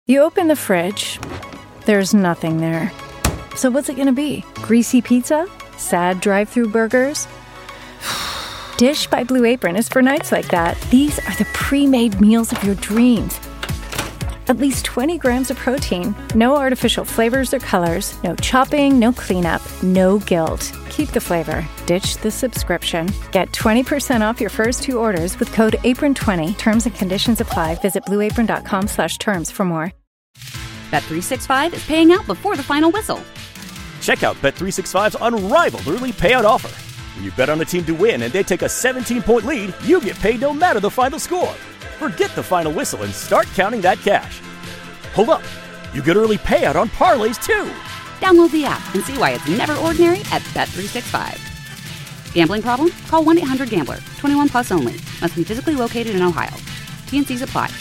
You open the fridge, there's nothing there. So what's it gonna be? Greasy pizza? Sad drive-thru burgers? Dish by Blue Apron is for nights like that. These are the pre-made meals of your dreams. At least 20 grams of protein, no artificial flavors or colors, no chopping, no cleanup, no guilt. Keep the flavor. Ditch the subscription. Get 20% off your first 2 orders with code APRON20. Terms and conditions apply. Visit blueapron.com/terms for more. Bet365 is paying out before the final whistle. Check out Bet365's unrivaled early payout offer. When you bet on a team to win and they take a 17-point lead, you get paid no matter the final score. Forget the final whistle and start counting that cash. Hold up. You get early payout on parlays, too. Download the app and see why it's never ordinary at Bet365. Gambling problem? Call 1-800-GAMBLER. 21 plus only. Must be physically located in Ohio. T&Cs apply.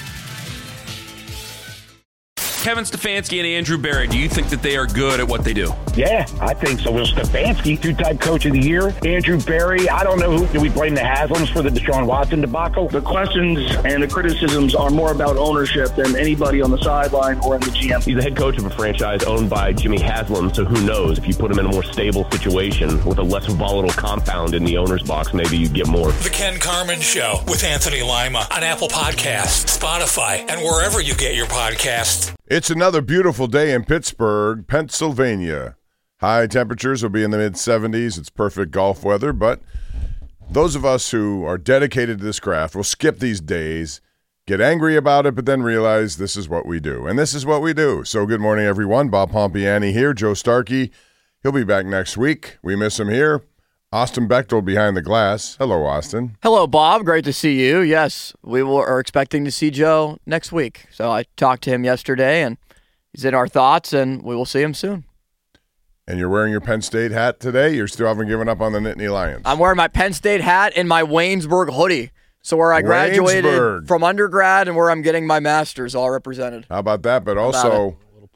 Kevin Stefanski and Andrew Berry, do you think that they are good at what they do? Yeah, I think so. Well, Stefanski, 2-time coach of the year. Andrew Berry, I don't know who. Do we blame the Haslams for the Deshaun Watson debacle? The questions and the criticisms are more about ownership than anybody on the sideline or in the GM. He's the head coach of a franchise owned by Jimmy Haslam, so who knows? If you put him in a more stable situation with a less volatile compound in the owner's box, maybe you'd get more. The Ken Carman Show with Anthony Lima on Apple Podcasts, Spotify, and wherever you get your podcasts. It's another beautiful day in Pittsburgh, Pennsylvania. High temperatures will be in the mid-70s. It's perfect golf weather, but those of us who are dedicated to this craft will skip these days, get angry about it, but then realize this is what we do. And this is what we do. So good morning, everyone. Bob Pompiani here. Joe Starkey, he'll be back next week. We miss him here. Austin Bechtel behind the glass. Hello, Austin. Hello, Bob. Great to see you. Yes, we are expecting to see Joe next week. So I talked to him yesterday, and he's in our thoughts, and we will see him soon. And you're wearing your Penn State hat today? You still haven't given up on the Nittany Lions? I'm wearing my Penn State hat and my Waynesburg hoodie. So where I graduated from undergrad and where I'm getting my master's all represented. How about that? But also,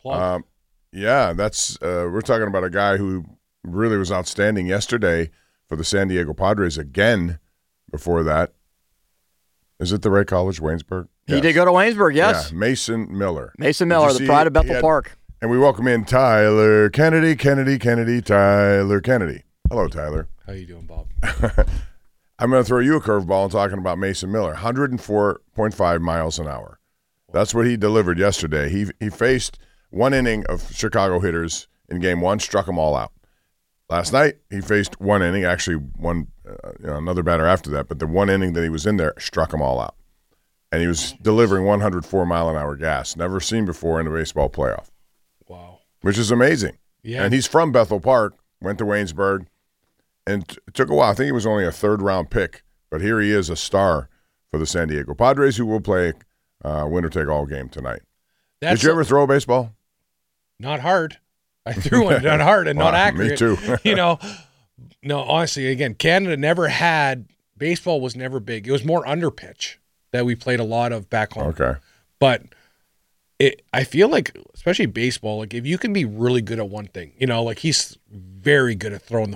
yeah, that's we're talking about a guy who really was outstanding yesterday for the San Diego Padres again. Before that, is it the right college, Waynesburg? He did go to Waynesburg, yes. Yeah, Mason Miller. Mason Miller, the pride of Bethel Park. And we welcome in Tyler Kennedy, Tyler Kennedy. Hello, Tyler. How you doing, Bob? I'm going to throw you a curveball talking about Mason Miller, 104.5 miles an hour. That's what he delivered yesterday. He faced one inning of Chicago hitters in game one, struck them all out. Last night, he faced one inning, actually another batter after that, but the one inning that he was in there struck them all out. And he was delivering 104-mile-an-hour gas, never seen before in a baseball playoff. Wow. Which is amazing. Yeah. And he's from Bethel Park, went to Waynesburg, and it took a while. I think he was only a third-round pick, but here he is, a star for the San Diego Padres, who will play winner-take-all game tonight. Did you ever throw a baseball? Not hard. I threw one not hard and not accurate. Me too. No, honestly, again, Canada never had – baseball was never big. It was more underpitch that we played a lot of back home. Okay. But I feel like, especially baseball, like if you can be really good at one thing, like he's very good at throwing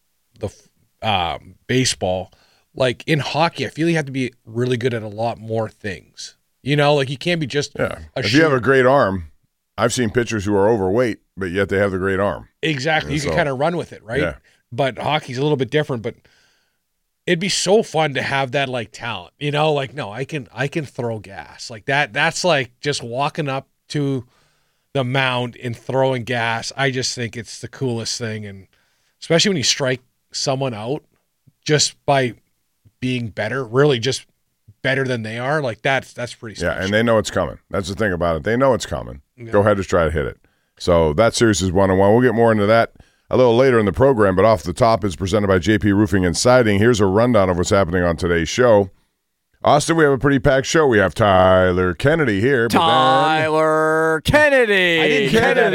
the baseball. Like in hockey, I feel you have to be really good at a lot more things. Like you can't be just If you have a great arm, I've seen pitchers who are overweight, but yet they have the great arm. Exactly. You can kind of run with it, right? Yeah. But hockey's a little bit different, but it'd be so fun to have that like talent, like, no, I can throw gas like that. That's like just walking up to the mound and throwing gas. I just think it's the coolest thing. And especially when you strike someone out just by being better, really just better than they are. Like that's pretty special. Yeah. And they know it's coming. That's the thing about it. They know it's coming. Yeah. Go ahead, just try to hit it. So that series is 1-1. We'll get more into that a little later in the program, but Off the Top is presented by JP Roofing and Siding. Here's a rundown of what's happening on today's show. Austin, we have a pretty packed show. We have Tyler Kennedy here. Tyler Kennedy.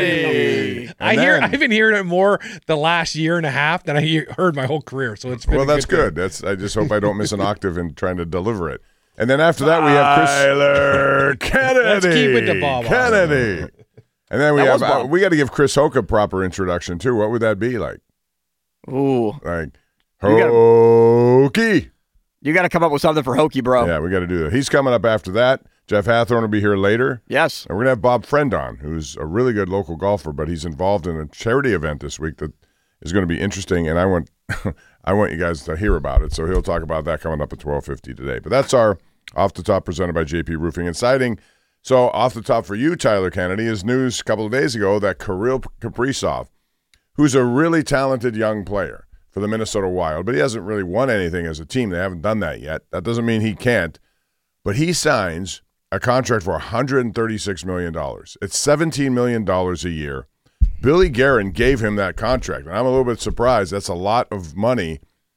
I've been hearing it more the last year and a half than I heard my whole career. So it's been that's good. I just hope I don't miss an octave in trying to deliver it. And then after that, we have Tyler Kennedy. Let's keep it to Bob Kennedy. And then we got to give Chris Hoke a proper introduction too. What would that be like? Ooh, like Hokey. You got to come up with something for Hokey, bro. Yeah, we got to do that. He's coming up after that. Jeff Hathorn will be here later. Yes. And we're going to have Bob Friend on, who's a really good local golfer, but he's involved in a charity event this week that is going to be interesting, and I want you guys to hear about it. So he'll talk about that coming up at 12:50 today. But that's our Off the Top presented by JP Roofing and Siding. So off the top for you, Tyler Kennedy, is news a couple of days ago that Kirill Kaprizov, who's a really talented young player for the Minnesota Wild, but he hasn't really won anything as a team. They haven't done that yet. That doesn't mean he can't. But he signs a contract for $136 million. It's $17 million a year. Billy Guerin gave him that contract, and I'm a little bit surprised. That's a lot of money.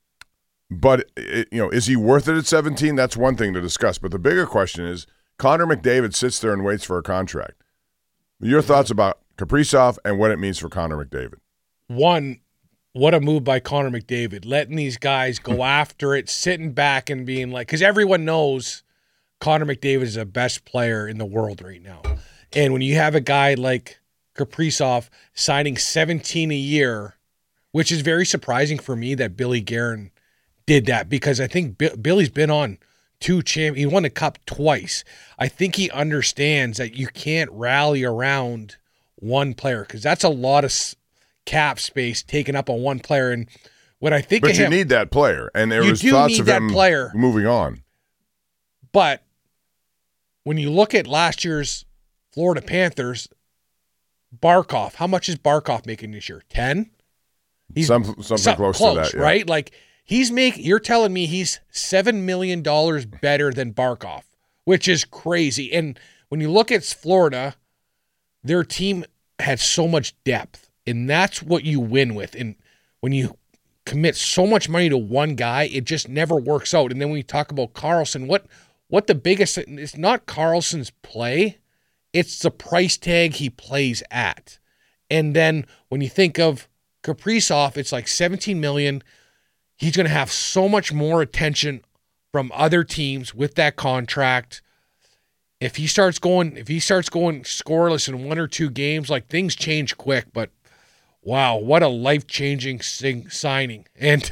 But, is he worth it at 17? That's one thing to discuss. But the bigger question is, Connor McDavid sits there and waits for a contract. Your thoughts about Kaprizov and what it means for Connor McDavid? One, what a move by Connor McDavid, letting these guys go after it, sitting back and being like, because everyone knows Connor McDavid is the best player in the world right now. And when you have a guy like Kaprizov signing 17 a year, which is very surprising for me that Billy Guerin did that, because I think Billy's been on he won the cup twice. I think he understands that you can't rally around one player, because that's a lot of cap space taken up on one player. And what I think, but you need that player, and there was thoughts of him moving on. But when you look at last year's Florida Panthers, Barkov, how much is Barkov making this year? 10? Something close to that, yeah. Right? Like, you're telling me he's $7 million better than Barkov, which is crazy. And when you look at Florida, their team had so much depth, and that's what you win with. And when you commit so much money to one guy, it just never works out. And then when you talk about Karlsson, what the biggest, it's not Karlsson's play, it's the price tag he plays at. And then when you think of Kaprizov, it's like $17 million. He's going to have so much more attention from other teams with that contract. If he starts going scoreless in one or two games, like, things change quick. But wow, what a life-changing signing! And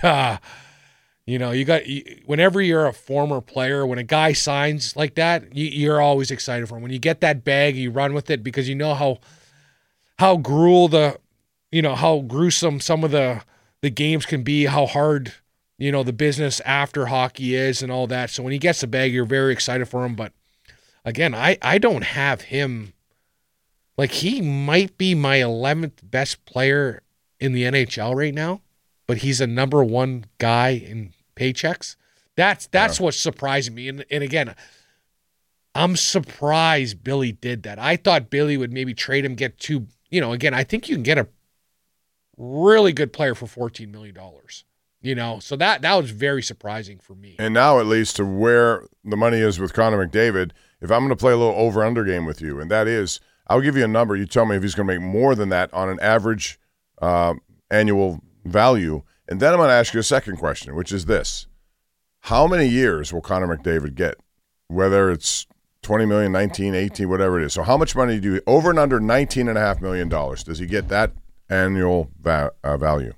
whenever you're a former player, when a guy signs like that, you're always excited for him. When you get that bag, you run with it, because you know how gruesome some of the games can be, how hard, the business after hockey is and all that. So when he gets the bag, you're very excited for him. But again, I don't have him. Like, he might be my 11th best player in the NHL right now, but he's a number one guy in paychecks. That's what's surprising me. And again, I'm surprised Billy did that. I thought Billy would maybe trade him, get two, again, I think you can get a really good player for $14 million. So that was very surprising for me. And now, at least, to where the money is with Connor McDavid, if I'm going to play a little over-under game with you, and that is, I'll give you a number. You tell me if he's going to make more than that on an average annual value. And then I'm going to ask you a second question, which is this. How many years will Connor McDavid get? Whether it's 20 million, 19, 18, whatever it is. So how much money do you, over and under $19.5 million, does he get that annual value?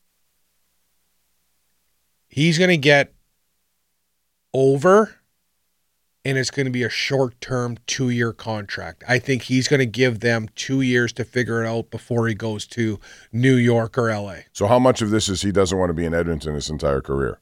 He's going to get over, and it's going to be a short-term 2-year contract. I think he's going to give them 2 years to figure it out before he goes to New York or LA. So how much of this is he doesn't want to be in Edmonton his entire career?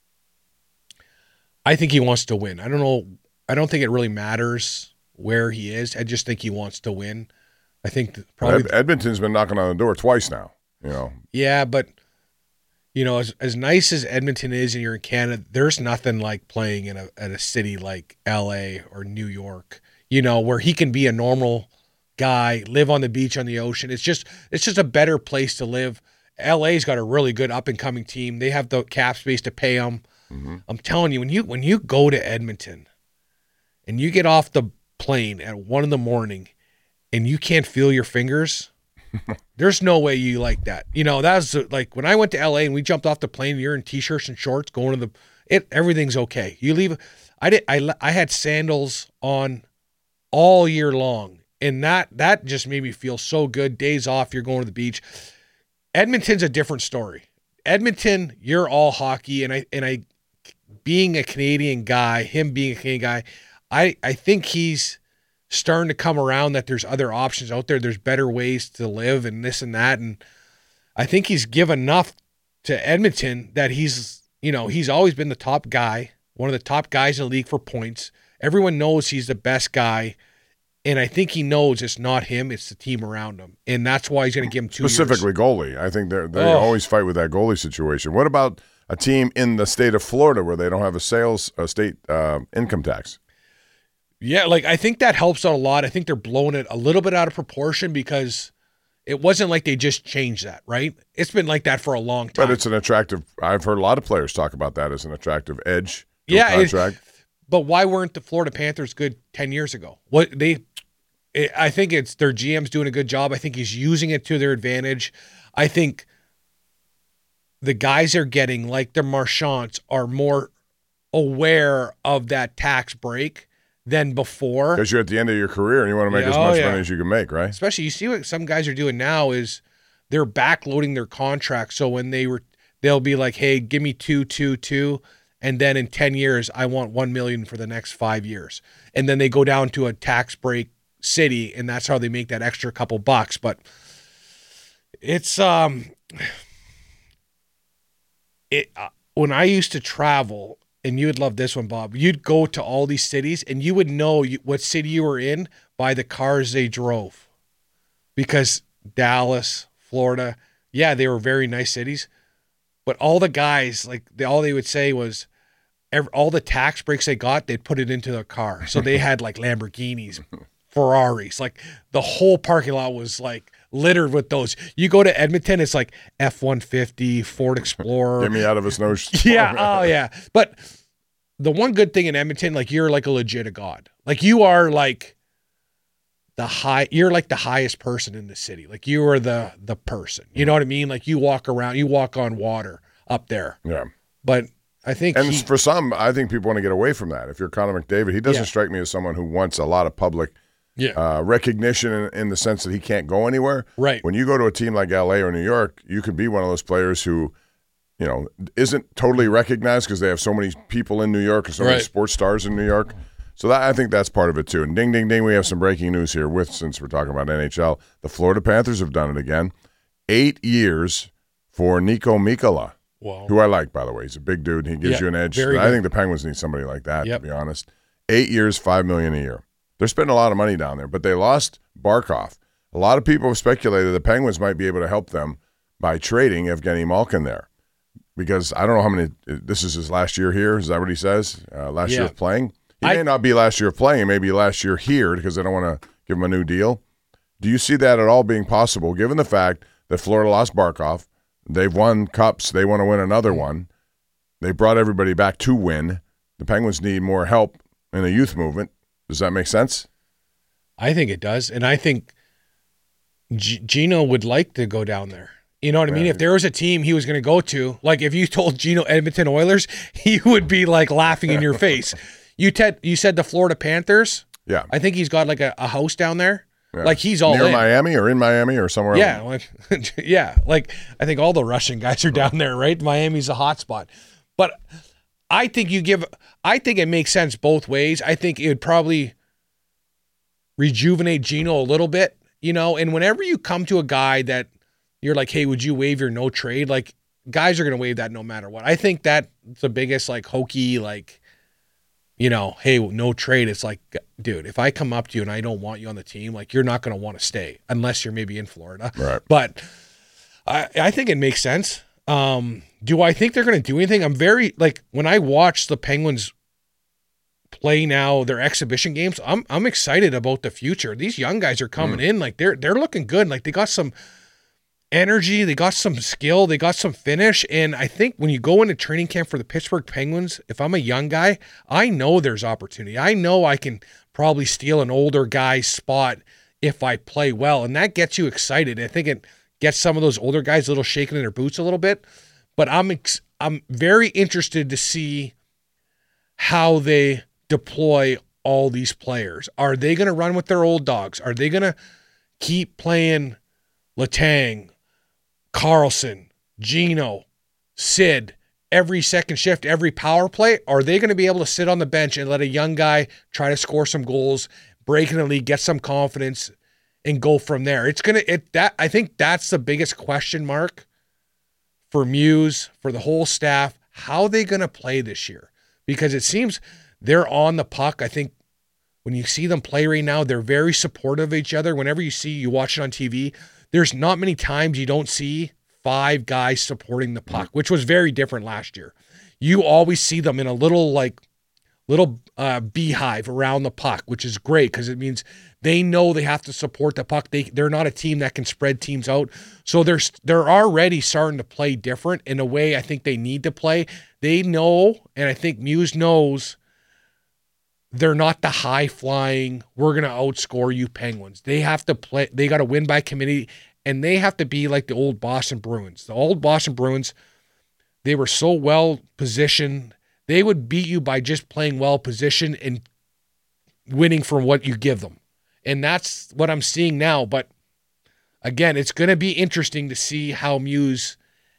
I think he wants to win. I don't know. I don't think it really matters where he is. I just think he wants to win. I think probably Edmonton's been knocking on the door twice now. Yeah, but as nice as Edmonton is, and you're in Canada, there's nothing like playing in a city like LA or New York. Where he can be a normal guy, live on the beach, on the ocean. It's just a better place to live. LA's got a really good up and coming team. They have the cap space to pay them. Mm-hmm. I'm telling you, when you go to Edmonton and you get off the plane at 1 a.m. and you can't feel your fingers, there's no way you like that. That was like when I went to LA and we jumped off the plane, you're in t-shirts and shorts going to everything's okay. You leave. I had sandals on all year long, and that just made me feel so good. Days off, you're going to the beach. Edmonton's a different story. Edmonton, you're all hockey, and I being a Canadian guy, him being a Canadian guy, I think he's starting to come around that there's other options out there. There's better ways to live and this and that. And I think he's given enough to Edmonton that he's always been the top guy, one of the top guys in the league for points. Everyone knows he's the best guy. And I think he knows it's not him, it's the team around him. And that's why he's going to give him 2 years. Specifically goalie. I think they always fight with that goalie situation. What about a team in the state of Florida where they don't have a state income tax? Yeah, I think that helps out a lot. I think they're blowing it a little bit out of proportion because it wasn't like they just changed that, right? It's been like that for a long time. But it's an attractive – I've heard a lot of players talk about that as an attractive edge to a contract. But why weren't the Florida Panthers good 10 years ago? I think it's their GM's doing a good job. I think he's using it to their advantage. I think the guys they're getting, like the Marchands, are more aware of that tax break than before. Because you're at the end of your career and you want to make as much money as you can make, right? Especially, you see what some guys are doing now is they're backloading their contracts. So when they'll be like, hey, give me 2, and then in 10 years, I want $1 million for the next 5 years. And then they go down to a tax break city, and that's how they make that extra couple bucks. But it's when I used to travel, and you would love this one, Bob, you'd go to all these cities, and you would know what city you were in by the cars they drove. Because Dallas, Florida, yeah, they were very nice cities, but all the guys, all they would say was all the tax breaks they got, they'd put it into their car. So they had Lamborghinis, Ferraris, the whole parking lot was littered with those. You go to Edmonton, it's F-150, Ford Explorer. Get me out of a snow. Yeah, oh yeah. But the one good thing in Edmonton, you're a legit god. You are you're the highest person in the city. You are the person. You know what I mean? You walk around, you walk on water up there. Yeah. But I think for some, I think people want to get away from that. If you're Connor McDavid, he doesn't strike me as someone who wants a lot of public recognition in the sense that he can't go anywhere. Right. When you go to a team like LA or New York, you could be one of those players who, isn't totally recognized because they have so many people in New York and so many sports stars in New York. So I think that's part of it too. And ding, ding, ding, we have some breaking news here since we're talking about NHL. The Florida Panthers have done it again. 8 years for Nico Mikkola, who I like, by the way. He's a big dude. He gives you an edge. I think the Penguins need somebody like that, to be honest. 8 years, $5 million a year. They're spending a lot of money down there, but they lost Barkov. A lot of people have speculated the Penguins might be able to help them by trading Evgeny Malkin there. Because I don't know how many – this is his last year here. Is that what he says? Last year of playing? He may not be last year of playing. It may be last year here because they don't want to give him a new deal. Do you see that at all being possible, given the fact that Florida lost Barkov? They've won cups. They want to win another one. They brought everybody back to win. The Penguins need more help in the youth movement. Does that make sense? I think it does. And I think Gino would like to go down there. You know what I mean? If there was a team he was going to go to, if you told Gino Edmonton Oilers, he would be laughing in your face. You said the Florida Panthers? Yeah. I think he's got a house down there. Yeah. He's all near Miami or in Miami or somewhere else. Yeah. I think all the Russian guys are down there, right? Miami's a hot spot. But I think it makes sense both ways. I think it would probably rejuvenate Gino a little bit, and whenever you come to a guy that you're hey, would you waive your no trade? Guys are going to waive that no matter what. I think that's the biggest hokey, hey, no trade. It's dude, if I come up to you and I don't want you on the team, you're not going to want to stay unless you're maybe in Florida. Right. But I think it makes sense. Do I think they're going to do anything? I'm very when I watch the Penguins play now their exhibition games, I'm excited about the future. These young guys are coming in they're looking good. They got some energy, they got some skill, they got some finish. And I think when you go into training camp for the Pittsburgh Penguins, if I'm a young guy, I know there's opportunity. I know I can probably steal an older guy's spot if I play well. And that gets you excited. I think it gets some of those older guys a little shaking in their boots a little bit. But I'm very interested to see how they deploy all these players. Are they going to run with their old dogs? Are they going to keep playing Letang, Carlson, Gino, Sid, every second shift, every power play? Or are they going to be able to sit on the bench and let a young guy try to score some goals, break in the league, get some confidence, and go from there? I think that's the biggest question mark for Muse, for the whole staff. How are they going to play this year? Because it seems they're on the puck. I think when you see them play right now, they're very supportive of each other. Whenever you watch it on TV, there's not many times you don't see 5 guys supporting the puck, which was very different last year. You always see them in a little beehive around the puck, which is great because it means they know they have to support the puck. They're not a team that can spread teams out. So they're already starting to play different in a way I think they need to play. They know, and I think Muse knows, they're not the high-flying, we're going to outscore you Penguins. They have to play. They got to win by committee, and they have to be like the old Boston Bruins. The old Boston Bruins, they were so well-positioned. They would beat you by just playing well-positioned and winning from what you give them. And that's what I'm seeing now. But, again, it's going to be interesting to see how Muse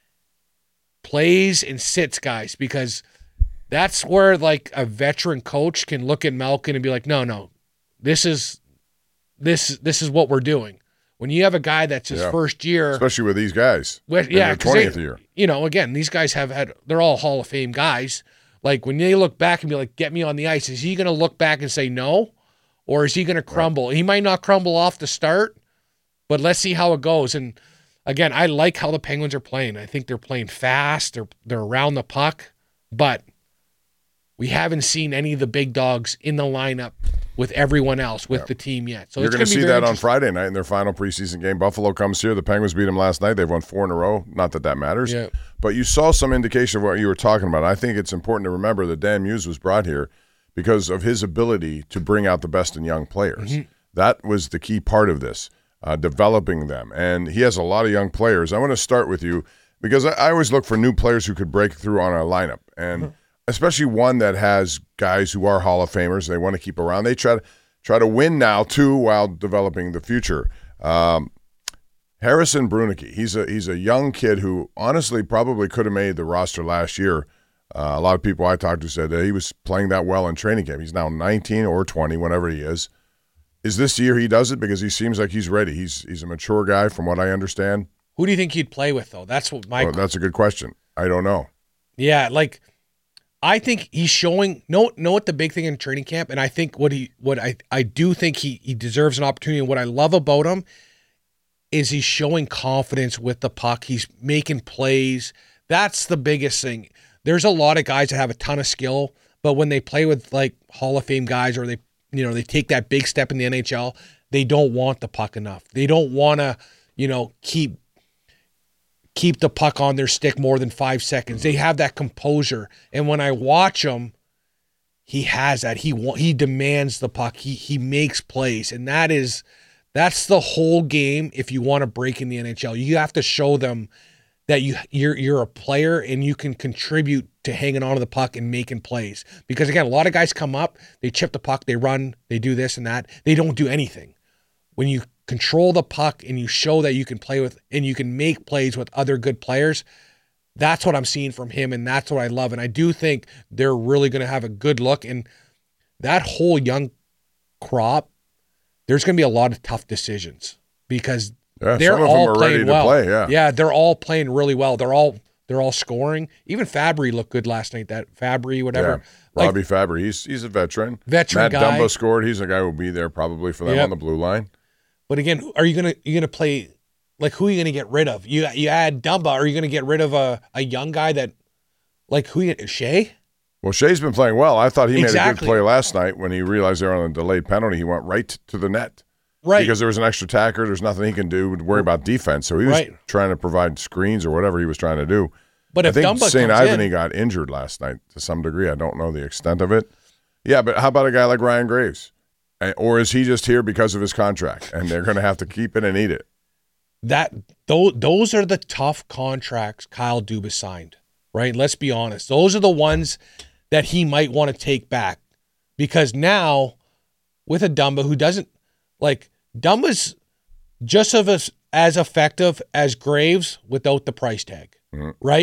plays and sits guys, because that's where like a veteran coach can look at Malkin and be like, no, this is what we're doing. When you have a guy that's his first year, especially with these guys, their 20th year, again, these guys they're all Hall of Fame guys. Like when they look back and be like, get me on the ice, is he going to look back and say no, or is he going to crumble? Right. He might not crumble off the start, but let's see how it goes. And again, I like how the Penguins are playing. I think they're playing fast. They're around the puck, but we haven't seen any of the big dogs in the lineup with everyone else with the team yet. So you're going to see that on Friday night in their final preseason game. Buffalo comes here. The Penguins beat them last night. They've won 4 in a row. Not that matters. Yeah. But you saw some indication of what you were talking about. I think it's important to remember that Dan Muse was brought here because of his ability to bring out the best in young players. Mm-hmm. That was the key part of this, developing them. And he has a lot of young players. I want to start with you because I always look for new players who could break through on a lineup. And especially one that has guys who are Hall of Famers they want to keep around. They try to win now, too, while developing the future. Harrison Brunicky, he's a young kid who honestly probably could have made the roster last year. A lot of people I talked to said that he was playing that well in training camp. He's now 19 or 20, whenever he is. Is this year he does it? Because he seems like he's ready. He's a mature guy from what I understand. Who do you think he'd play with, though? That's what that's a good question. I don't know. Yeah, like I think he's showing know what the big thing in training camp, and I think I do think he deserves an opportunity. And what I love about him is he's showing confidence with the puck. He's making plays. That's the biggest thing. There's a lot of guys that have a ton of skill, but when they play with like Hall of Fame guys or they take that big step in the NHL, they don't want the puck enough. They don't want to, keep the puck on their stick more than 5 seconds. They have that composure. And when I watch him, he has that. He demands the puck. He makes plays. And that's the whole game. If you want to break in the NHL, you have to show them that you're a player and you can contribute to hanging on to the puck and making plays. Because again, a lot of guys come up, they chip the puck, they run, they do this and that. They don't do anything. When you control the puck and you show that you can play with and you can make plays with other good players, that's what I'm seeing from him, and that's what I love. And I do think they're really going to have a good look. And that whole young crop, there's going to be a lot of tough decisions because they're all playing well. Yeah, they're all playing really well. They're all scoring. Even Fabry looked good last night. That Fabry, whatever. Yeah. Robbie Fabry, he's a veteran. Matt guy. Dumba scored. He's a guy who will be there probably for them on the blue line. But again, are you gonna play like who are you gonna get rid of? You add Dumba. Are you gonna get rid of a young guy that like Shea? Well, Shea's been playing well. I thought he made a good play last night when he realized they were on a delayed penalty. He went right to the net. Right. Because there was an extra tacker. There's nothing he can do to worry about defense. So he was trying to provide screens or whatever he was trying to do. But if I think St. Ivany got injured last night to some degree. I don't know the extent of it. Yeah, but how about a guy like Ryan Graves? Or is he just here because of his contract and they're going to have to keep it and eat it? Those are the tough contracts Kyle Dubas signed, right? Let's be honest. Those are the ones that he might want to take back because now with a Dumba who doesn't like Dumba's just as effective as Graves without the price tag, right?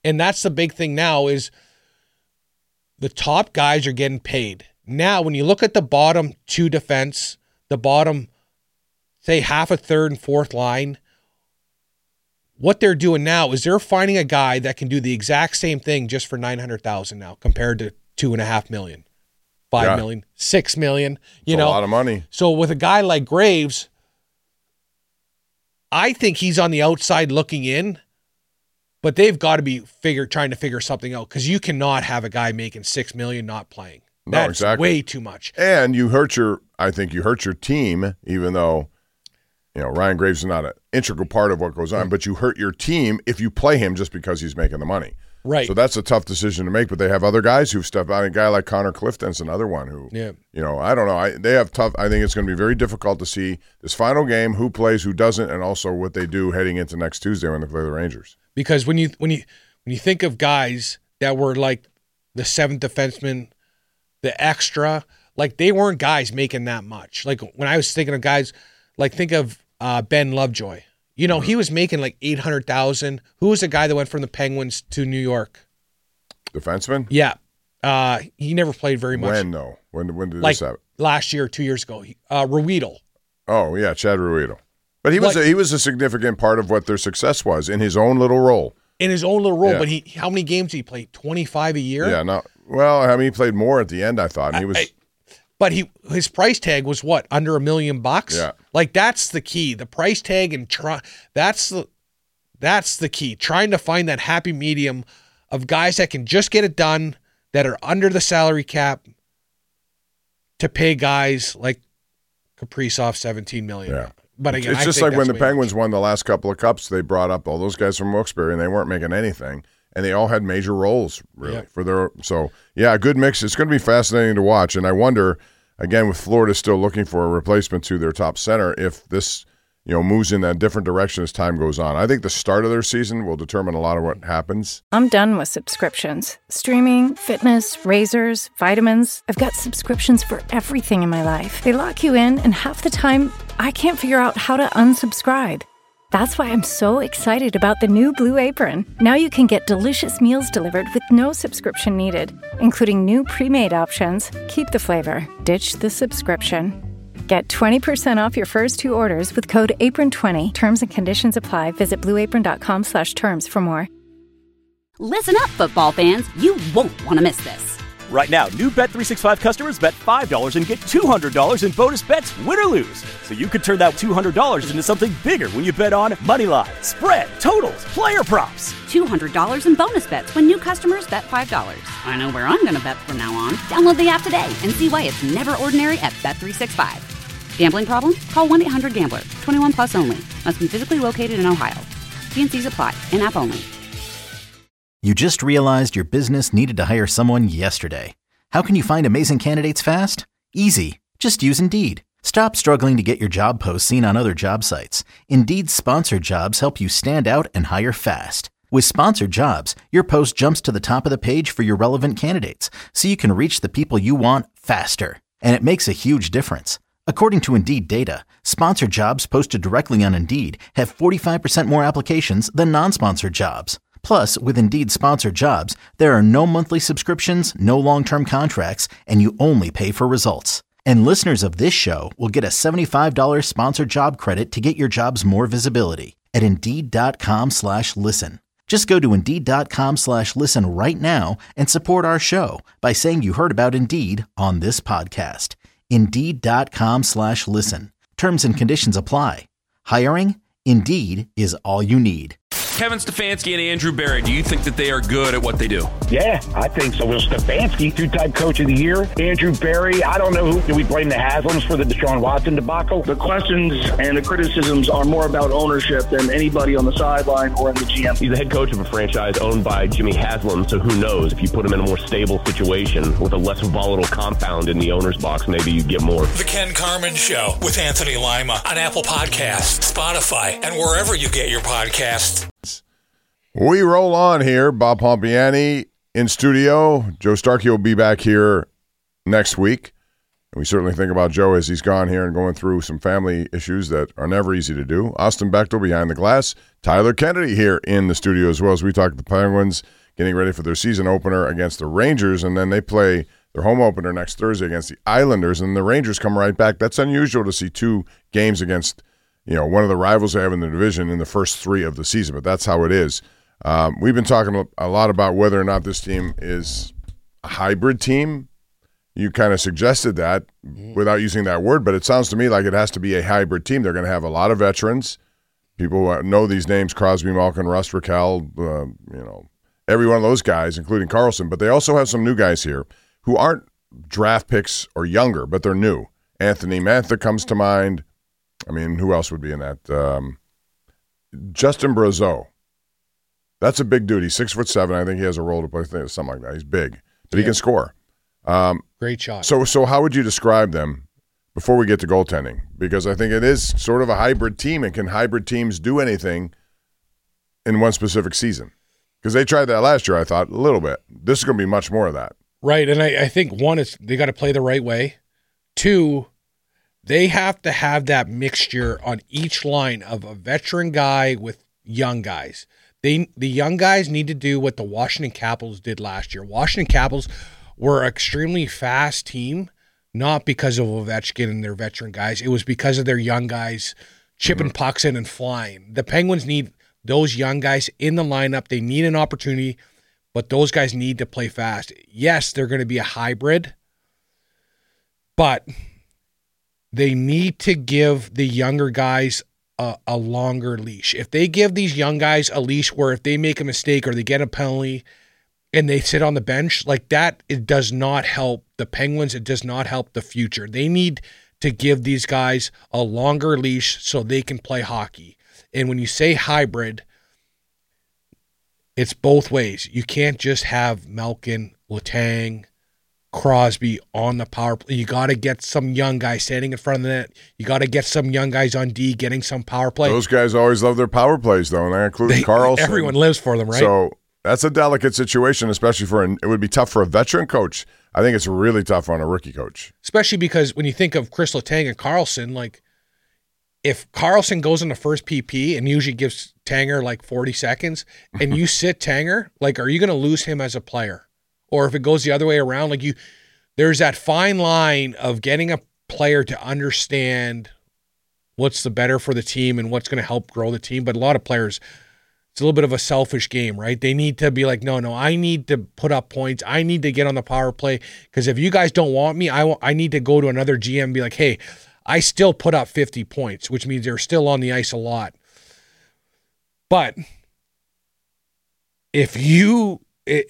And that's the big thing now is the top guys are getting paid. Now, when you look at the bottom two defense, the bottom, say, half a third and fourth line, what they're doing now is they're finding a guy that can do the exact same thing just for $900,000 now compared to $2.5 million, $5 million, $6 million. It's a lot of money. So with a guy like Graves, I think he's on the outside looking in, but they've got to be trying to figure something out because you cannot have a guy making $6 million not playing. That's exactly. way too much. And I think you hurt your team, even though, Ryan Graves is not an integral part of what goes on, but you hurt your team if you play him just because he's making the money. Right. So that's a tough decision to make, but they have other guys who've stepped out. A guy like Connor Clifton's another one who, I don't know. They have tough. I think it's going to be very difficult to see this final game, who plays, who doesn't, and also what they do heading into next Tuesday when they play the Rangers. Because when you think of guys that were like the seventh defenseman, the extra, like they weren't guys making that much. Like when I was thinking of guys, like think of Ben Lovejoy. He was making like $800,000. Who was the guy that went from the Penguins to New York? Defenseman? Yeah. He never played very much. When, though? When did like this happen? Last year, 2 years ago. Ruedel. Oh, yeah, Chad Ruedel. But he was a significant part of what their success was in his own little role. Yeah. But how many games did he play? 25 a year? Yeah, he played more at the end, I thought. And But his price tag was what, under $1 million? Yeah. Like that's the key. The price tag and that's the key. Trying to find that happy medium of guys that can just get it done, that are under the salary cap, to pay guys like Kaprizov $17 million. Yeah. But again, it's just like when the Penguins won the last couple of cups, they brought up all those guys from Wilkes-Barre and they weren't making anything. And they all had major roles, really, a good mix. It's going to be fascinating to watch. And I wonder, again, with Florida still looking for a replacement to their top center, if this, moves in a different direction as time goes on. I think the start of their season will determine a lot of what happens. I'm done with subscriptions. Streaming, fitness, razors, vitamins. I've got subscriptions for everything in my life. They lock you in, and half the time, I can't figure out how to unsubscribe. That's why I'm so excited about the new Blue Apron. Now you can get delicious meals delivered with no subscription needed, including new pre-made options. Keep the flavor, ditch the subscription. Get 20% off your first 2 orders with code APRON20. Terms and conditions apply. Visit blueapron.com/terms for more. Listen up, football fans. You won't want to miss this. Right now, new Bet365 customers bet $5 and get $200 in bonus bets, win or lose. So you could turn that $200 into something bigger when you bet on moneyline, spread, totals, player props. $200 in bonus bets when new customers bet $5. I know where I'm going to bet from now on. Download the app today and see why it's never ordinary at Bet365. Gambling problem? Call 1-800-GAMBLER. 21 plus only. Must be physically located in Ohio. T&Cs apply. In-app only. You just realized your business needed to hire someone yesterday. How can you find amazing candidates fast? Easy. Just use Indeed. Stop struggling to get your job posts seen on other job sites. Indeed's sponsored jobs help you stand out and hire fast. With sponsored jobs, your post jumps to the top of the page for your relevant candidates, so you can reach the people you want faster. And it makes a huge difference. According to Indeed data, sponsored jobs posted directly on Indeed have 45% more applications than non-sponsored jobs. Plus, with Indeed sponsored jobs, there are no monthly subscriptions, no long-term contracts, and you only pay for results. And listeners of this show will get a $75 sponsored job credit to get your jobs more visibility at Indeed.com/listen. Just go to Indeed.com/listen right now and support our show by saying you heard about Indeed on this podcast. Indeed.com/listen. Terms and conditions apply. Hiring? Indeed is all you need. Kevin Stefanski and Andrew Barry, do you think that they are good at what they do? Yeah, I think so. Will Stefanski, 2-time coach of the year. Andrew Barry, I don't know who. Do we blame the Haslams for the Deshaun Watson debacle? The questions and the criticisms are more about ownership than anybody on the sideline or in the GM. He's the head coach of a franchise owned by Jimmy Haslam, so who knows? If you put him in a more stable situation with a less volatile compound in the owner's box, maybe you get more. The Ken Carman Show with Anthony Lima on Apple Podcasts, Spotify, and wherever you get your podcasts. We roll on here. Bob Pompiani in studio. Joe Starkey will be back here next week. And we certainly think about Joe as he's gone here and going through some family issues that are never easy to do. Austin Bechtel behind the glass. Tyler Kennedy here in the studio as well as we talk to the Penguins getting ready for their season opener against the Rangers, and then they play their home opener next Thursday against the Islanders, and the Rangers come right back. That's unusual to see 2 games against, one of the rivals they have in the division in the first 3 of the season, but that's how it is. We've been talking a lot about whether or not this team is a hybrid team. You kind of suggested that without using that word, but it sounds to me like it has to be a hybrid team. They're going to have a lot of veterans. People who know these names, Crosby, Malkin, Rust, Raquel, every one of those guys, including Carlson. But they also have some new guys here who aren't draft picks or younger, but they're new. Anthony Mantha comes to mind. I mean, who else would be in that? Justin Brazeau. That's a big dude. He's 6'7". I think he has a role to play, something like that. He's big, but he can score. Great shot. So how would you describe them before we get to goaltending? Because I think it is sort of a hybrid team, and can hybrid teams do anything in one specific season? Because they tried that last year, I thought, a little bit. This is going to be much more of that. Right, and I think, one, is they got to play the right way. 2, they have to have that mixture on each line of a veteran guy with young guys. The young guys need to do what the Washington Capitals did last year. Washington Capitals were an extremely fast team, not because of Ovechkin and their veteran guys. It was because of their young guys chipping pucks in and flying. The Penguins need those young guys in the lineup. They need an opportunity, but those guys need to play fast. Yes, they're going to be a hybrid, but they need to give the younger guys a longer leash. If they give these young guys a leash where if they make a mistake or they get a penalty and they sit on the bench, like that, it does not help the Penguins. It does not help the future. They need to give these guys a longer leash so they can play hockey. And when you say hybrid, it's both ways. You can't just have Malkin, Letang, Crosby on the power play. You got to get some young guys standing in front of the net. You got to get some young guys on D getting some power play. Those guys always love their power plays, though, and that includes Carlson. Everyone lives for them, right? So that's a delicate situation, especially it would be tough for a veteran coach. I think it's really tough on a rookie coach. Especially because when you think of Chris Letang and Carlson, like if Carlson goes in the first PP and usually gives Tanger like 40 seconds and you sit Tanger, like are you going to lose him as a player? Or if it goes the other way around, like there's that fine line of getting a player to understand what's the better for the team and what's going to help grow the team. But a lot of players, it's a little bit of a selfish game, right? They need to be like, no, I need to put up points. I need to get on the power play because if you guys don't want me, I need to go to another GM and be like, hey, I still put up 50 points, which means they're still on the ice a lot. But if you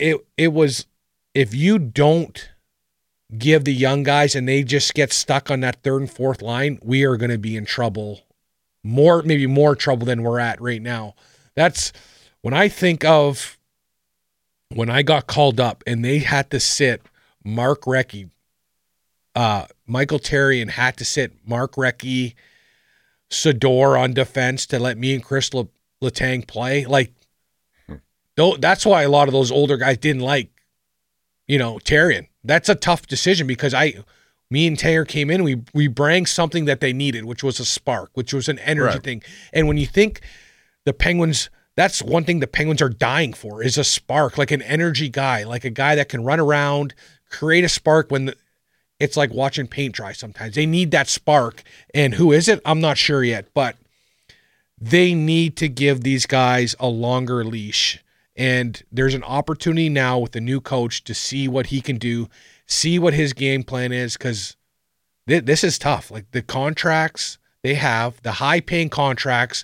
don't give the young guys and they just get stuck on that third and fourth line, we are going to be in trouble, maybe more trouble than we're at right now. That's when I think of when I got called up and they had to sit Mark Recchi, Michael Therrien had to sit Mark Recchi, Sador on defense to let me and Chris Letang play. Like, that's why a lot of those older guys didn't like, Therrien. That's a tough decision because me and Tanger came in and we bring something that they needed, which was a spark, which was an energy thing. And when you think the Penguins, that's one thing the Penguins are dying for is a spark, like an energy guy, like a guy that can run around, create a spark when it's like watching paint dry sometimes. They need that spark. And who is it? I'm not sure yet, but they need to give these guys a longer leash. And there's an opportunity now with the new coach to see what he can do, see what his game plan is, because this is tough. Like the contracts they have, the high-paying contracts,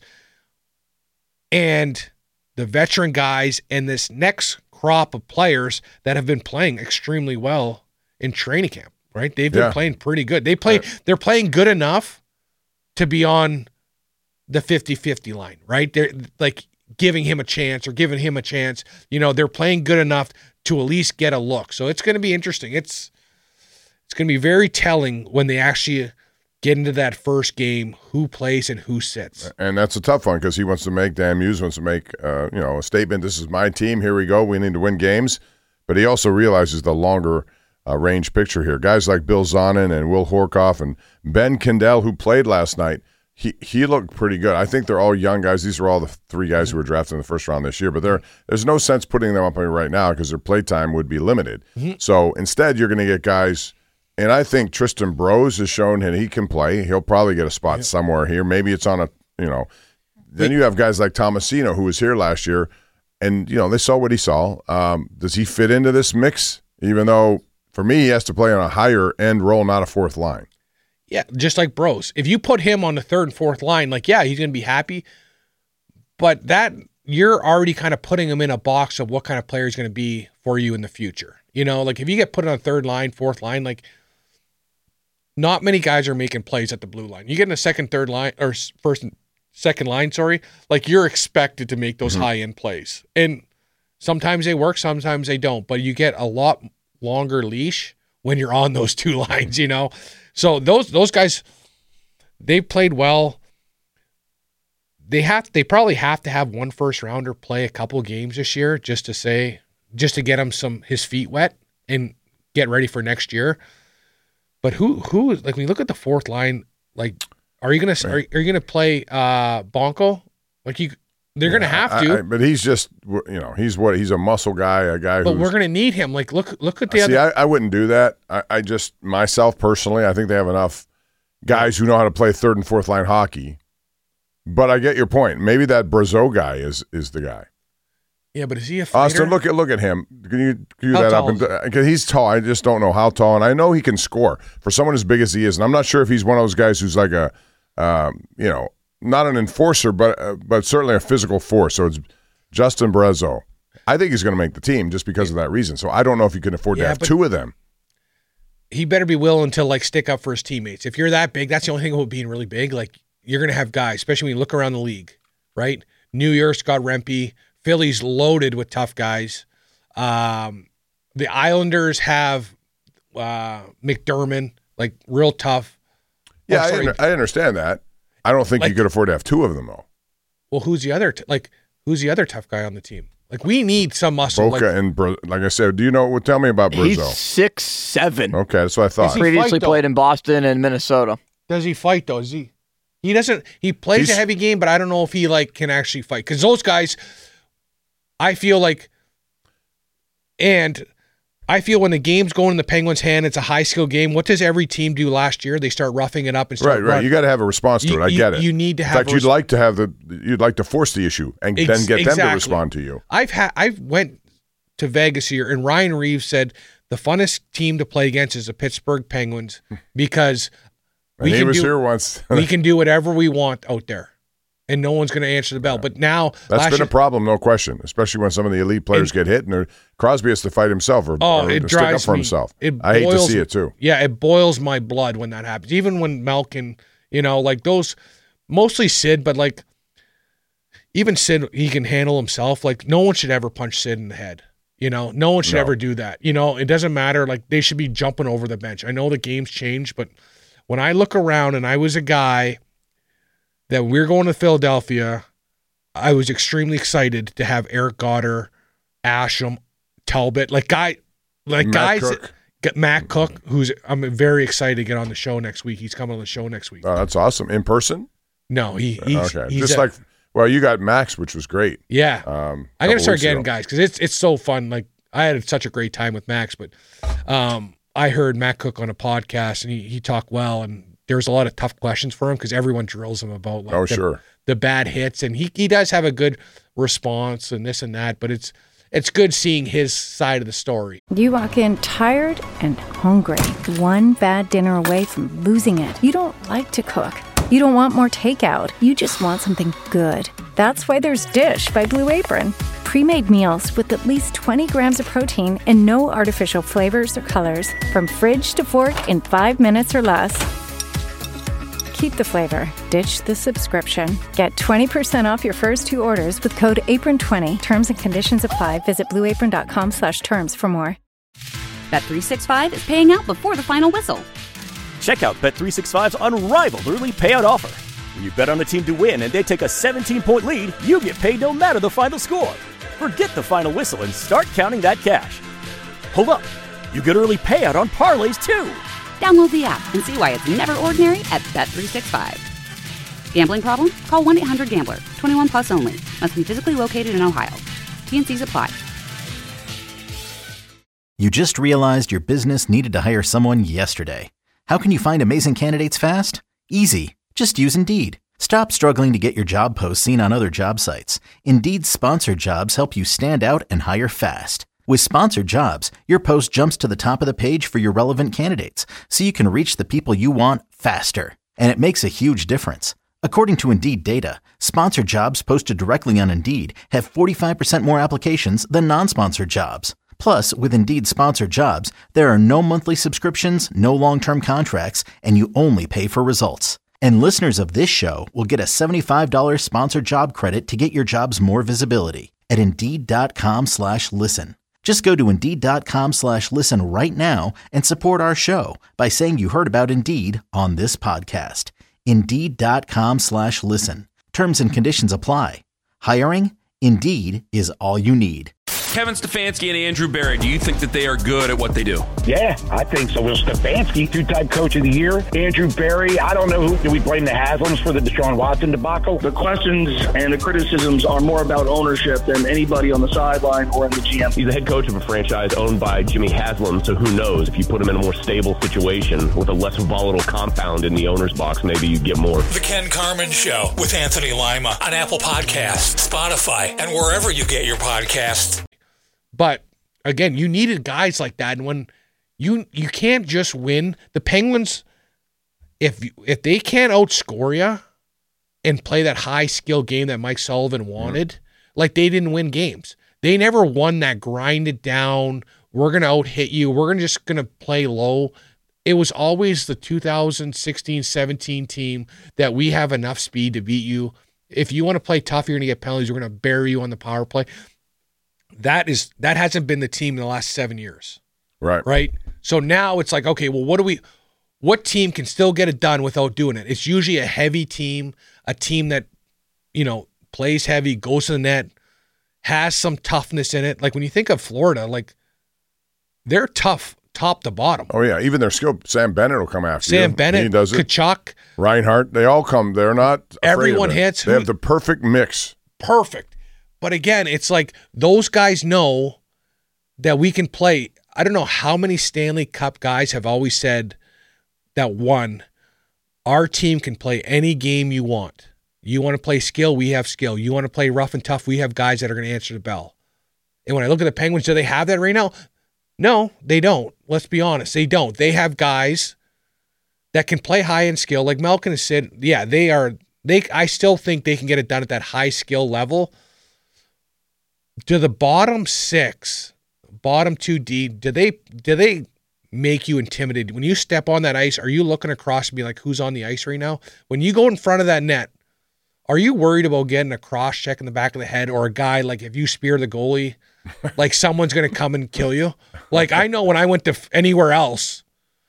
and the veteran guys, and this next crop of players that have been playing extremely well in training camp, right? They've been playing pretty good. They're playing good enough to be on the 50-50 line, right? They're like giving him a chance. They're playing good enough to at least get a look. So it's going to be interesting. It's going to be very telling when they actually get into that first game, who plays and who sits. And that's a tough one because Dan Muse wants to make a statement. This is my team. Here we go. We need to win games. But he also realizes the longer range picture here. Guys like Bill Zonin and Will Horkoff and Ben Kendall, who played last night, he looked pretty good. I think they're all young guys. These are all the 3 guys who were drafted in the first round this year, but there's no sense putting them up right now because their play time would be limited. So instead, you're going to get guys, and I think Tristan Brose has shown that he can play. He'll probably get a spot somewhere here. Maybe it's on Then you have guys like Tomasino, who was here last year, and they saw what he saw. Does he fit into this mix? Even though, for me, he has to play on a higher end role, not a fourth line. Yeah, just like Brose. If you put him on the third and fourth line, he's going to be happy. But that you're already kind of putting him in a box of what kind of player he's going to be for you in the future. If you get put on a third line, fourth line, not many guys are making plays at the blue line. You get in a second, third line, or first and second line, you're expected to make those high-end plays. And sometimes they work, sometimes they don't. But you get a lot longer leash when you're on those 2 lines, So those guys, they played well. They probably have to have one first rounder play a couple games this year just to get him his feet wet and get ready for next year. But who when you look at the fourth line, are you gonna play Bonko? They're gonna have to. But he's just he's a muscle guy, a guy. But we're gonna need him. Look at the other. See, I wouldn't do that. I just myself personally, I think they have enough guys who know how to play third and fourth line hockey. But I get your point. Maybe that Brazeau guy is the guy. Yeah, but is he a fighter? Austin, look at him. Can you do that up? Because he's tall. I just don't know how tall, and I know he can score for someone as big as he is. And I'm not sure if he's one of those guys who's like a, not an enforcer, but certainly a physical force. So it's Justin Brazeau. I think he's going to make the team just because of that reason. So I don't know if you can afford to have 2 of them. He better be willing to stick up for his teammates. If you're that big, that's the only thing about being really big. You're going to have guys, especially when you look around the league, right? New York's got Rempe. Philly's loaded with tough guys. The Islanders have McDermott, real tough. Yeah, I understand that. I don't think you could afford to have 2 of them, though. Well, who's the other tough guy on the team? We need some muscle. Boca and like I said, do you know? Tell me about Brazeau. He's 6'7". Okay, that's what I thought. He previously played in Boston and Minnesota. Does he fight though? He doesn't. He plays a heavy game, but I don't know if he can actually fight because those guys. I feel when the game's going in the Penguins' hand, it's a high-skill game. What does every team do last year? They start roughing it up and start right. You got to have a response to it. I get it. You need to have. In fact, you'd like to force the issue and then get them to respond to you. I went to Vegas here, and Ryan Reeves said the funnest team to play against is the Pittsburgh Penguins because he was here once. We can do whatever we want out there. And no one's going to answer the bell. But now that's been a problem, no question. Especially when some of the elite players get hit, and Crosby has to fight himself or stick up for himself. I hate to see it too. Yeah, it boils my blood when that happens. Even when Malkin, those, mostly Sid, but even Sid, he can handle himself. No one should ever punch Sid in the head. No one should ever do that. It doesn't matter. They should be jumping over the bench. I know the game's changed, but when I look around and I was a guy that we're going to Philadelphia, I was extremely excited to have Eric Goddard, Asham, Talbot, Matt Cook, I'm very excited to get on the show next week. He's coming on the show next week. Oh, that's awesome. In person? No, he's okay. He's you got Max, which was great. Yeah. I got to start getting guys because it's so fun. I had such a great time with Max, but I heard Matt Cook on a podcast and he talked well, and there's a lot of tough questions for him because everyone drills him about the bad hits, and he does have a good response and this and that, but it's good seeing his side of the story. You walk in tired and hungry, one bad dinner away from losing it. You don't like to cook. You don't want more takeout. You just want something good. That's why there's Dish by Blue Apron. Pre-made meals with at least 20 grams of protein and no artificial flavors or colors. From fridge to fork in 5 minutes or less. Keep the flavor. Ditch the subscription. Get 20% off your first 2 orders with code APRON20. Terms and conditions apply. Visit blueapron.com/terms for more. Bet365 is paying out before the final whistle. Check out Bet365's unrivaled early payout offer. When you bet on a team to win and they take a 17-point lead, you get paid no matter the final score. Forget the final whistle and start counting that cash. Hold up. You get early payout on parlays, too. Download the app and see why it's never ordinary at Bet365. Gambling problem? Call 1-800-GAMBLER. 21 plus only. Must be physically located in Ohio. T&Cs apply. You just realized your business needed to hire someone yesterday. How can you find amazing candidates fast? Easy. Just use Indeed. Stop struggling to get your job posts seen on other job sites. Indeed's sponsored jobs help you stand out and hire fast. With sponsored jobs, your post jumps to the top of the page for your relevant candidates, so you can reach the people you want faster. And it makes a huge difference. According to Indeed data, sponsored jobs posted directly on Indeed have 45% more applications than non-sponsored jobs. Plus, with Indeed sponsored jobs, there are no monthly subscriptions, no long-term contracts, and you only pay for results. And listeners of this show will get a $75 sponsored job credit to get your jobs more visibility at Indeed.com/listen. Just go to Indeed.com/listen right now and support our show by saying you heard about Indeed on this podcast. Indeed.com/listen. Terms and conditions apply. Hiring? Indeed is all you need. Kevin Stefanski and Andrew Berry, do you think that they are good at what they do? Yeah, I think so. Will Stefanski, two-time coach of the year. Andrew Berry, I don't know who. Do we blame the Haslams for the Deshaun Watson debacle? The questions and the criticisms are more about ownership than anybody on the sideline or in the GM. He's the head coach of a franchise owned by Jimmy Haslam, so who knows? If you put him in a more stable situation with a less volatile compound in the owner's box, maybe you'd get more. The Ken Carman Show with Anthony Lima on Apple Podcasts, Spotify, and wherever you get your podcasts. But again, you needed guys like that, and when you can't just win. The Penguins, if they can't outscore you and play that high skill game that Mike Sullivan wanted, like they didn't win games. They never won that grind it down. We're gonna out hit you. We're just gonna play low. It was always the 2016-17 team that we have enough speed to beat you. If you want to play tough, you're gonna get penalties. We're gonna bury you on the power play. That hasn't been the team in the last 7 years. Right. So now it's like, okay, well, what team can still get it done without doing it? It's usually a heavy team, a team that, plays heavy, goes to the net, has some toughness in it. Like when you think of Florida, like they're tough top to bottom. Oh yeah, even their skill. Sam Bennett will come after you. Sam Bennett, he does it. Kachuk, Reinhart, they all come. They're not afraid everyone of it. hits. They have the perfect mix. Perfect. But again, it's like those guys know that we can play. I don't know how many Stanley Cup guys have always said that our team can play any game you want. You want to play skill, we have skill. You want to play rough and tough, we have guys that are going to answer the bell. And when I look at the Penguins, do they have that right now? No, they don't. Let's be honest. They don't. They have guys that can play high end skill. Like Malkin has said, yeah, I still think they can get it done at that high skill level. Do the bottom 6, bottom 2D, do they make you intimidated? When you step on that ice, are you looking across and be like, who's on the ice right now? When you go in front of that net, are you worried about getting a cross check in the back of the head, or a guy, like if you spear the goalie, like someone's going to come and kill you? Like I know when I went to anywhere else,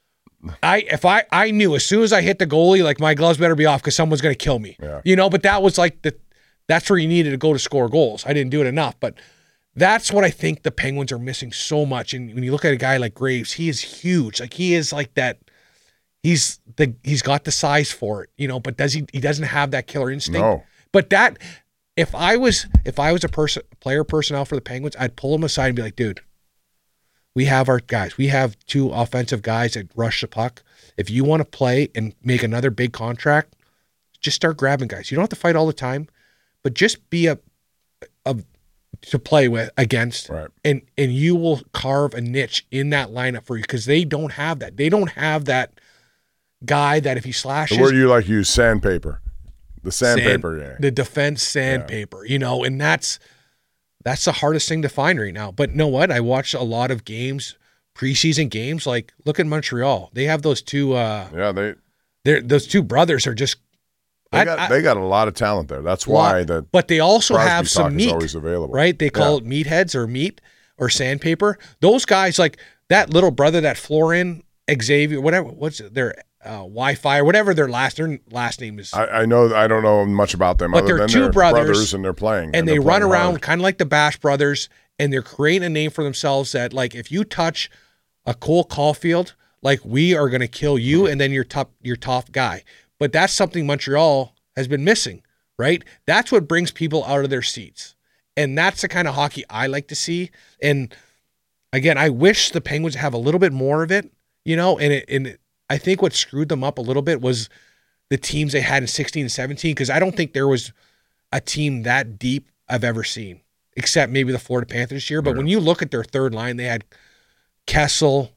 I knew as soon as I hit the goalie, like my gloves better be off because someone's going to kill me. Yeah. But that was like that's where you needed to go to score goals. I didn't do it enough, but that's what I think the Penguins are missing so much. And when you look at a guy like Graves, he is huge. Like he is like that. He's got the size for it, but he doesn't have that killer instinct. No. But that if I was a player personnel for the Penguins, I'd pull him aside and be like, dude, we have our guys. We have 2 offensive guys that rush the puck. If you want to play and make another big contract, just start grabbing guys. You don't have to fight all the time. But just be a to play with against, right. and you will carve a niche in that lineup for you because they don't have that. They don't have that guy that if he slashes. The word you like to use, sandpaper. The sandpaper, yeah. The defense sandpaper, and that's the hardest thing to find right now. But you know what? I watched a lot of games, preseason games. Like look at Montreal. They have those 2. Those 2 brothers are just. They got a lot of talent there. That's why But they also Crosby have some meat, always available. Right? They call it meatheads or meat or sandpaper. Those guys, like that little brother, that Florin, Xavier, whatever. What's their Wi-Fi or whatever their last name is. I know. I don't know much about them. But other they're than 2 they're brothers, and they're playing, and they run around hard. kind of like the Bash brothers, and they're creating a name for themselves. That like if you touch a Cole Caulfield, like we are going to kill you and then your top guy. But that's something Montreal has been missing, right? That's what brings people out of their seats. And that's the kind of hockey I like to see. And again, I wish the Penguins have a little bit more of it, and I think what screwed them up a little bit was the teams they had in 16 and 17, because I don't think there was a team that deep I've ever seen, except maybe the Florida Panthers this year. But when you look at their third line, they had Kessel,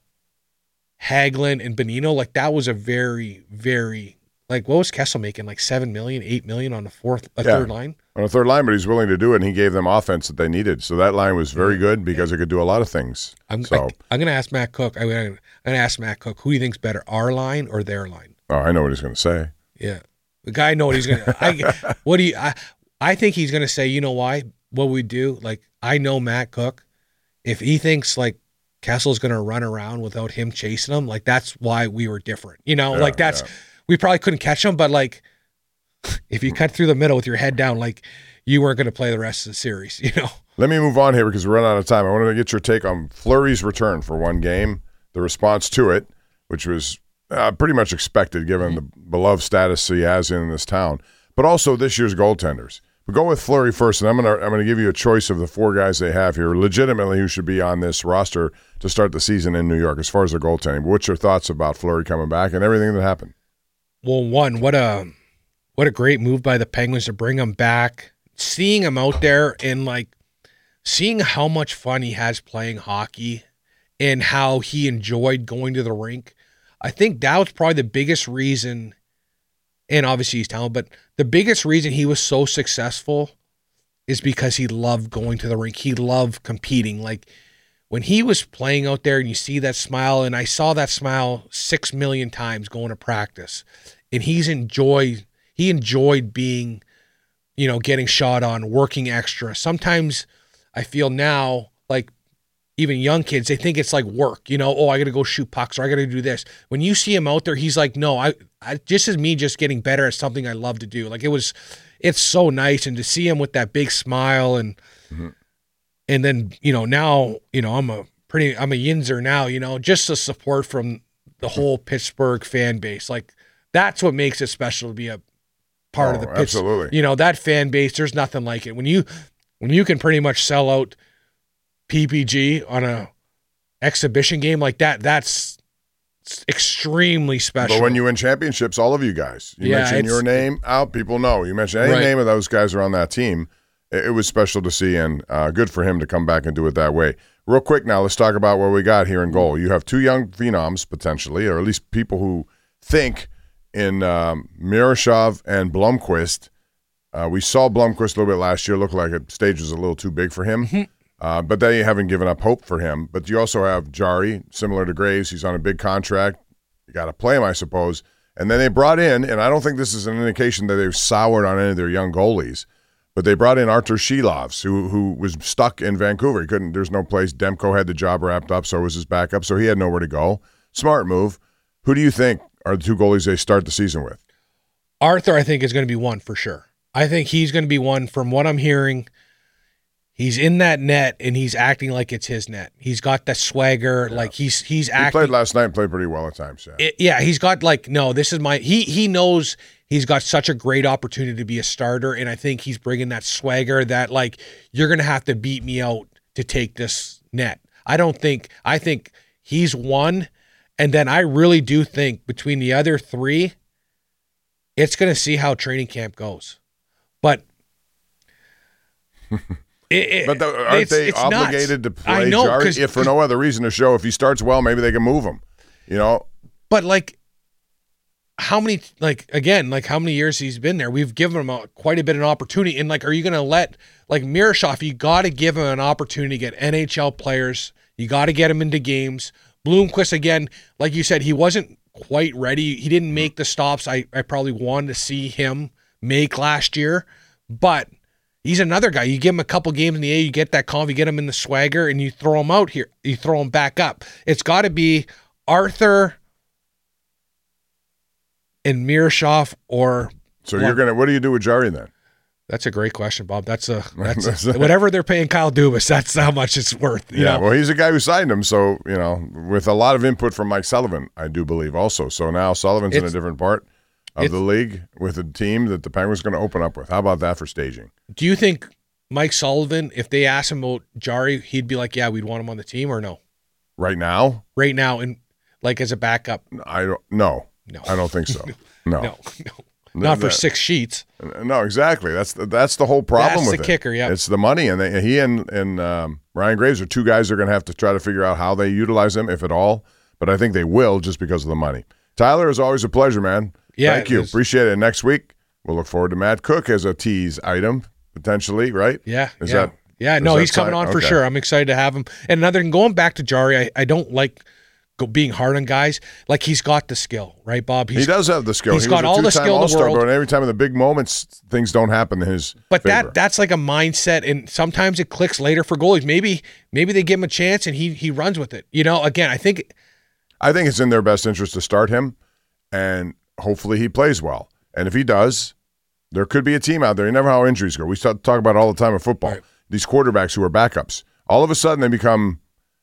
Hagelin, and Bonino. Like, that was a very, very, like, what was Kessel making? Like $7 million, $8 million on third line? On a third line, but he's willing to do it, and he gave them offense that they needed. So that line was very good because it could do a lot of things. I'm going to ask Matt Cook. I'm going to ask Matt Cook, who do you think's better, our line or their line? Oh, I know what he's going to say. Yeah. The guy know what he's going to I think he's going to say, you know why? What we do? Like, I know Matt Cook. If he thinks, like, Kessel's going to run around without him chasing him, like, that's why we were different. We probably couldn't catch him, but, like, if you cut through the middle with your head down, like, you weren't going to play the rest of the series, Let me move on here because we're running out of time. I wanted to get your take on Fleury's return for one game, the response to it, which was pretty much expected given the beloved status he has in this town, but also this year's goaltenders. But go with Fleury first, and I'm gonna give you a choice of the four guys they have here, legitimately, who should be on this roster to start the season in New York as far as their goaltending. What's your thoughts about Fleury coming back and everything that happened? Well, one, what a great move by the Penguins to bring him back. Seeing him out there and, like, seeing how much fun he has playing hockey and how he enjoyed going to the rink. I think that was probably the biggest reason, and obviously he's talented, but the biggest reason he was so successful is because he loved going to the rink. He loved competing. Like, when he was playing out there and you see that smile, and I saw that smile 6 million times going to practice, and he enjoyed being, getting shot on, working extra. Sometimes I feel now, like, even young kids, they think it's like work, I got to go shoot pucks or I got to do this. When you see him out there, he's like, no, I just as me just getting better at something I love to do. Like, it's so nice. And to see him with that big smile and then, now, I'm a Yinzer now, just the support from the whole Pittsburgh fan base. Like, that's what makes it special to be a part of the Pittsburgh. Absolutely. That fan base, there's nothing like it. When you can pretty much sell out PPG on a exhibition game like that, that's extremely special. But when you win championships, all of you guys, you mention your name out, people know. You mention any name of those guys are on that team. It was special to see, and good for him to come back and do it that way. Real quick now, let's talk about what we got here in goal. You have two young phenoms, potentially, or at least people who think in Miroshov and Blomqvist. We saw Blomqvist a little bit last year. Looked like the stage was a little too big for him. But they haven't given up hope for him. But you also have Jari, similar to Graves. He's on a big contract. You got to play him, I suppose. And then they brought in, and I don't think this is an indication that they've soured on any of their young goalies, but they brought in Artur Shilovs, who was stuck in Vancouver. He couldn't. There's no place. Demko had the job wrapped up, so was his backup, so he had nowhere to go. Smart move. Who do you think are the two goalies they start the season with? Arthur, I think, is going to be one for sure. I think he's going to be one. From what I'm hearing, he's in that net and he's acting like it's his net. He's got that swagger, like he's acting. He played last night, played pretty well at times. He's got this is my. He knows he's got such a great opportunity to be a starter, and I think he's bringing that swagger that, like, you're going to have to beat me out to take this net. I think he's one, and then I really do think between the other three, it's going to see how training camp goes. But aren't they obligated to play Jari if for no other reason to show if he starts well, maybe they can move him, But how many years he's been there? We've given him quite a bit of an opportunity. And, are you going to let, Miroshov, you got to give him an opportunity to get NHL players. You got to get him into games. Blomqvist, again, like you said, he wasn't quite ready. He didn't make the stops I probably wanted to see him make last year. But he's another guy. You give him a couple games in the A, you get that conf, you get him in the swagger, and you throw him out here. You throw him back up. It's got to be Arthur and Miroshov or. So what do you do with Jari then? That's a great question, Bob. That's whatever they're paying Kyle Dubas, that's how much it's worth. You know? Well, he's the guy who signed him, so, with a lot of input from Mike Sullivan, I do believe also. So now Sullivan's in a different part of the league with a team that the Penguins are going to open up with. How about that for staging? Do you think Mike Sullivan, if they asked him about Jari, he'd be like, yeah, we'd want him on the team, or no? Right now, and like as a backup? No, I don't think so. No. Not for 6 sheets. No, exactly. That's the whole problem with it. That's the kicker, yeah. It's the money, and he and Ryan Graves are two guys who are going to have to try to figure out how they utilize them, if at all. But I think they will, just because of the money. Tyler, is always a pleasure, man. Yeah, thank you. Appreciate it. Next week, we'll look forward to Matt Cook as a tease item, potentially, right? Yeah. He's coming on for sure. I'm excited to have him. And another thing, going back to Jari, I don't like being hard on guys. Like, he's got the skill, right, Bob? He does have the skill. He's got all the skill in the world. But every time in the big moments, things don't happen in his favor. That's like a mindset, and sometimes it clicks later for goalies. Maybe they give him a chance and he runs with it. Again, I think it's in their best interest to start him, and hopefully he plays well. And if he does, there could be a team out there. You never know how injuries go. We talk about it all the time in football. Right. These quarterbacks who are backups, all of a sudden they become,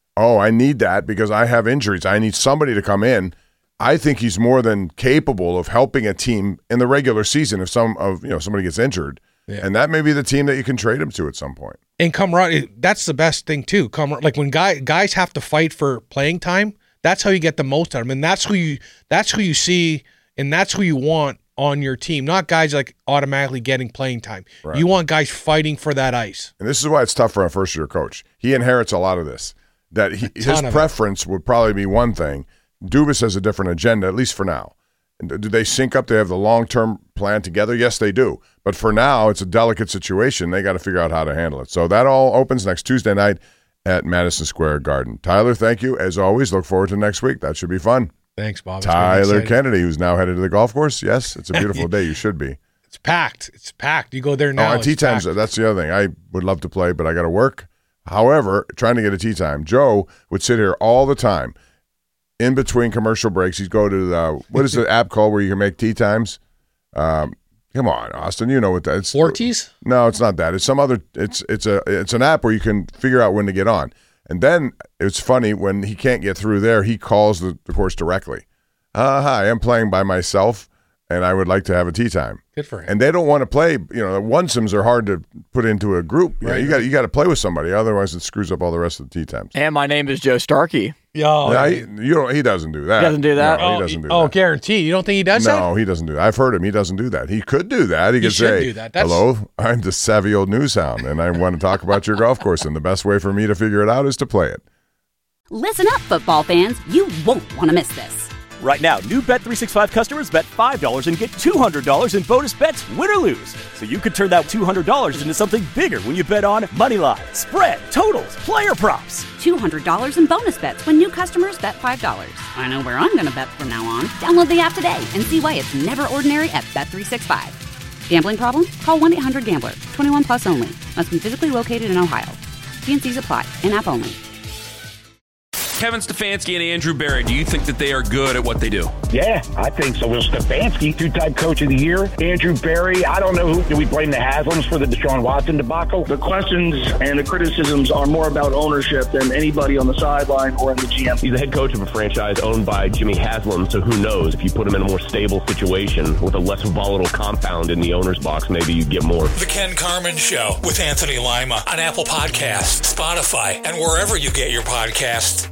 I need that because I have injuries. I need somebody to come in. I think he's more than capable of helping a team in the regular season if somebody gets injured. Yeah. And that may be the team that you can trade him to at some point. And camaraderie, that's the best thing too. Like when guys have to fight for playing time, that's how you get the most out of them. And that's who you see, and that's who you want on your team. Not guys like automatically getting playing time. Right. You want guys fighting for that ice. And this is why it's tough for a first-year coach. He inherits a lot of this. That his preference would probably be one thing. Dubas has a different agenda, at least for now. Do they sync up? They have the long-term plan together? Yes, they do. But for now, it's a delicate situation. They got to figure out how to handle it. So that all opens next Tuesday night at Madison Square Garden. Tyler, thank you. As always, look forward to next week. That should be fun. Thanks, Bob. Tyler Kennedy, who's now headed to the golf course. Yes, it's a beautiful day. You should be. It's packed. You go there now. Tee times, that's the other thing. I would love to play, but I got to work. However, trying to get a tee time, Joe would sit here all the time. In between commercial breaks, he'd go to what is the app called where you can make tee times? Come on, Austin, you know what that is. Forties? No, it's not that. It's some other. It's an app where you can figure out when to get on. And then it's funny when he can't get through there, he calls the course directly. Hi, I'm playing by myself, and I would like to have a tee time. Good for him. And they don't want to play. The one-sims are hard to put into a group. Right. You got to play with somebody, otherwise it screws up all the rest of the tee times. And my name is Joe Starkey. He doesn't do that. He doesn't do that? No, he doesn't do that. Oh, guarantee. You don't think he does that? No, he doesn't do that. I've heard him. He doesn't do that. He could do that. He could say, do that. hello, I'm the savvy old news hound, and I want to talk about your golf course, and the best way for me to figure it out is to play it. Listen up, football fans. You won't want to miss this. Right now, new Bet365 customers bet $5 and get $200 in bonus bets, win or lose. So you could turn that $200 into something bigger when you bet on moneyline, spread, totals, player props. $200 in bonus bets when new customers bet $5. I know where I'm going to bet from now on. Download the app today and see why it's never ordinary at Bet365. Gambling problem? Call 1-800-GAMBLER. 21 plus only. Must be physically located in Ohio. T&Cs apply. In-app only. Kevin Stefanski and Andrew Barry, do you think that they are good at what they do? Yeah, I think so. Will Stefanski, two-time coach of the year. Andrew Barry, I don't know do we blame the Haslams for the Deshaun Watson debacle? The questions and the criticisms are more about ownership than anybody on the sideline or in the GM. He's the head coach of a franchise owned by Jimmy Haslam, so who knows? If you put him in a more stable situation with a less volatile compound in the owner's box, maybe you get more. The Ken Carman Show with Anthony Lima on Apple Podcasts, Spotify, and wherever you get your podcasts.